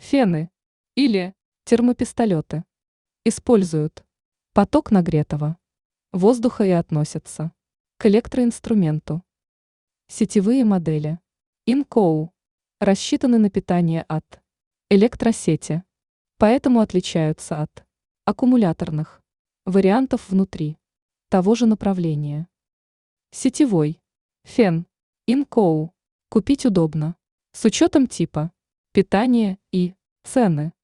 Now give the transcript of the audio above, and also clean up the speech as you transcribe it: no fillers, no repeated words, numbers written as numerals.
Фены или термопистолеты используют поток нагретого воздуха и относятся к электроинструменту. Сетевые модели InCool рассчитаны на питание от электросети, поэтому отличаются от аккумуляторных вариантов внутри того же направления. Сетевой фен InCool купить удобно с учетом типа питания и цены.